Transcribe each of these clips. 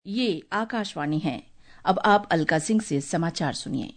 ये आकाशवाणी है। अब आप अलका सिंह से समाचार सुनिए।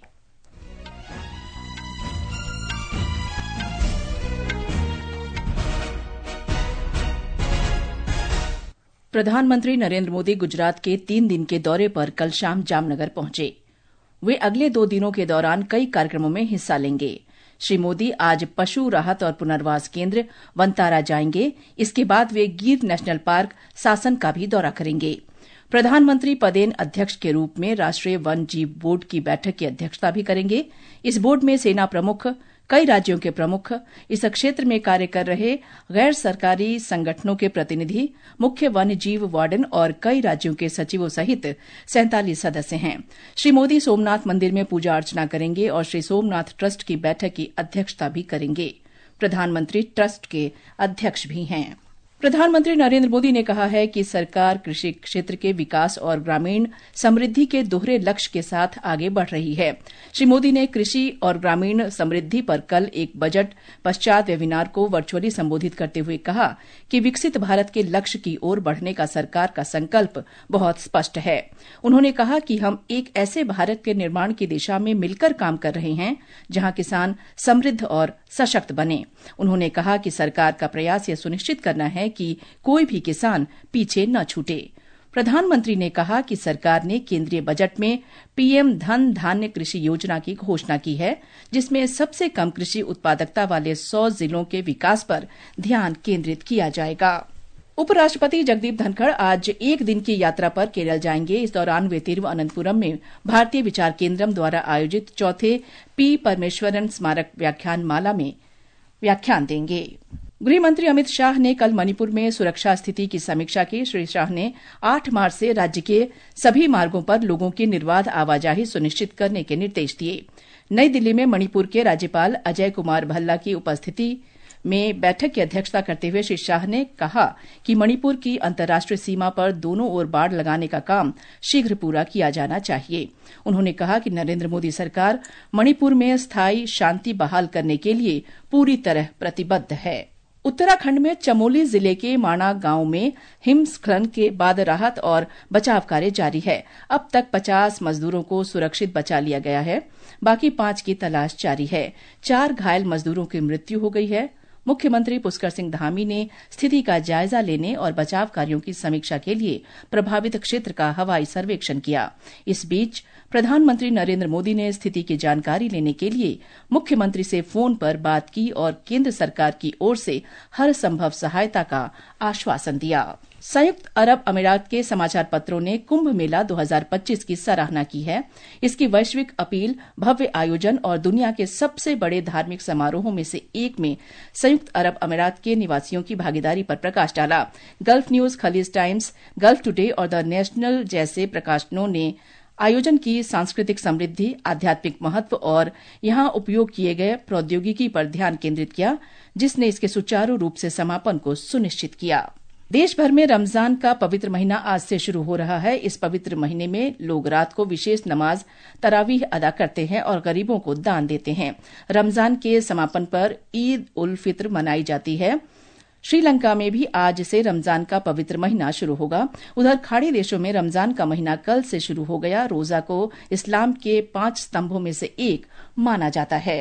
प्रधानमंत्री नरेंद्र मोदी गुजरात के 3 दिन के दौरे पर कल शाम जामनगर पहुंचे। वे अगले 2 दिनों के दौरान कई कार्यक्रमों में हिस्सा लेंगे। श्री मोदी आज पशु राहत और पुनर्वास केंद्र वनतारा जाएंगे। इसके बाद वे गिर नेशनल पार्क सासन का भी दौरा करेंगे। प्रधानमंत्री पदेन अध्यक्ष के रूप में राष्ट्रीय वन जीव बोर्ड की बैठक की अध्यक्षता भी करेंगे। इस बोर्ड में सेना प्रमुख, कई राज्यों के प्रमुख, इस क्षेत्र में कार्य कर रहे गैर सरकारी संगठनों के प्रतिनिधि, मुख्य वन जीव वार्डन और कई राज्यों के सचिवों सहित 47 सदस्य हैं। श्री मोदी सोमनाथ मंदिर में पूजा अर्चना करेंगे और श्री सोमनाथ ट्रस्ट की बैठक की अध्यक्षता भी करेंगे। प्रधानमंत्री ट्रस्ट के अध्यक्ष भी हैं। प्रधानमंत्री नरेंद्र मोदी ने कहा है कि सरकार कृषि क्षेत्र के विकास और ग्रामीण समृद्धि के दोहरे लक्ष्य के साथ आगे बढ़ रही है। श्री मोदी ने कृषि और ग्रामीण समृद्धि पर कल एक बजट पश्चात वेबिनार को वर्चुअली संबोधित करते हुए कहा कि विकसित भारत के लक्ष्य की ओर बढ़ने का सरकार का संकल्प बहुत स्पष्ट है। उन्होंने कहा कि हम एक ऐसे भारत के निर्माण की दिशा में मिलकर काम कर रहे हैं जहां किसान समृद्ध और सशक्त बने। उन्होंने कहा कि सरकार का प्रयास यह सुनिश्चित करना है कि कोई भी किसान पीछे न छूटे। प्रधानमंत्री ने कहा कि सरकार ने केंद्रीय बजट में पीएम धन धान्य कृषि योजना की घोषणा की है, जिसमें सबसे कम कृषि उत्पादकता वाले 100 जिलों के विकास पर ध्यान केंद्रित किया जाएगा। उपराष्ट्रपति जगदीप धनखड़ आज 1 दिन की यात्रा पर केरल जाएंगे। इस दौरान वे तिरुवनंतपुरम में भारतीय विचार केंद्रम द्वारा आयोजित 4थे पी परमेश्वरन स्मारक व्याख्यानमाला में व्याख्यान देंगे। गृहमंत्री अमित शाह ने कल मणिपुर में सुरक्षा स्थिति की समीक्षा की। श्री शाह ने 8 मार्च से राज्य के सभी मार्गों पर लोगों की निर्बाध आवाजाही सुनिश्चित करने के निर्देश दिए। नई दिल्ली में मणिपुर के राज्यपाल अजय कुमार भल्ला की उपस्थिति में बैठक की अध्यक्षता करते हुए श्री शाह ने कहा कि मणिपुर की अंतर्राष्ट्रीय सीमा पर दोनों ओर बाड़ लगाने का काम शीघ्र पूरा किया जाना चाहिए। उन्होंने कहा कि नरेंद्र मोदी सरकार मणिपुर में स्थायी शांति बहाल करने के लिए पूरी तरह प्रतिबद्ध है। उत्तराखंड में चमोली जिले के माणा गांव में हिमस्खलन के बाद राहत और बचाव कार्य जारी है। अब तक 50 मजदूरों को सुरक्षित बचा लिया गया है। बाकी 5 की तलाश जारी है। 4 घायल मजदूरों की मृत्यु हो गई है। मुख्यमंत्री पुष्कर सिंह धामी ने स्थिति का जायजा लेने और बचाव कार्यों की समीक्षा के लिए प्रभावित क्षेत्र का हवाई सर्वेक्षण किया। इस बीच प्रधानमंत्री नरेंद्र मोदी ने स्थिति की जानकारी लेने के लिए मुख्यमंत्री से फोन पर बात की और केंद्र सरकार की ओर से हर संभव सहायता का आश्वासन दिया। संयुक्त अरब अमीरात के समाचार पत्रों ने कुंभ मेला 2025 की सराहना की है। इसकी वैश्विक अपील, भव्य आयोजन और दुनिया के सबसे बड़े धार्मिक समारोहों में से एक में संयुक्त अरब अमीरात के निवासियों की भागीदारी पर प्रकाश डाला। Gulf News, Khaleej Times, Gulf Today और द नेशनल जैसे प्रकाशनों ने आयोजन की सांस्कृतिक समृद्धि, आध्यात्मिक महत्व और यहां उपयोग किए गए प्रौद्योगिकी पर ध्यान केंद्रित किया, जिसने इसके सुचारू रूप से समापन को सुनिश्चित किया। देश भर में रमजान का पवित्र महीना आज से शुरू हो रहा है। इस पवित्र महीने में लोग रात को विशेष नमाज तरावीह अदा करते हैं और गरीबों को दान देते हैं। रमजान के समापन पर ईद उल फित्र मनाई जाती है। श्रीलंका में भी आज से रमजान का पवित्र महीना शुरू होगा। उधर खाड़ी देशों में रमजान का महीना कल से शुरू हो गया। रोजा को इस्लाम के 5 स्तंभों में से एक माना जाता है।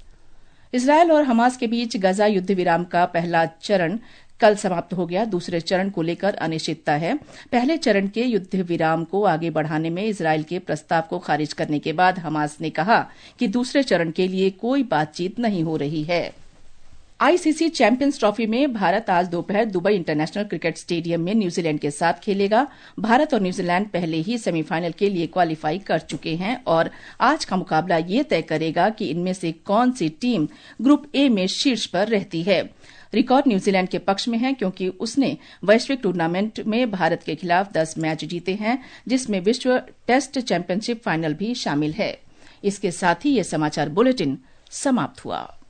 इजरायल और हमास के बीच गजा युद्ध विराम का पहला चरण कल समाप्त हो गया। दूसरे चरण को लेकर अनिश्चितता है। पहले चरण के युद्ध विराम को आगे बढ़ाने में इजरायल के प्रस्ताव को खारिज करने के बाद हमास ने कहा कि दूसरे चरण के लिए कोई बातचीत नहीं हो रही है। आईसीसी चैंपियंस ट्रॉफी में भारत आज दोपहर दुबई इंटरनेशनल क्रिकेट स्टेडियम में न्यूजीलैंड के साथ खेलेगा। भारत और न्यूजीलैंड पहले ही सेमीफाइनल के लिए क्वालीफाई कर चुके हैं और आज का मुकाबला ये तय करेगा कि इनमें से कौन सी टीम ग्रुप ए में शीर्ष पर रहती है। रिकॉर्ड न्यूजीलैंड के पक्ष में है क्योंकि उसने वैश्विक टूर्नामेंट में भारत के खिलाफ 10 मैच जीते हैं, जिसमें विश्व टेस्ट चैंपियनशिप फाइनल भी शामिल है। इसके साथ ही ये समाचार बुलेटिन समाप्त हुआ।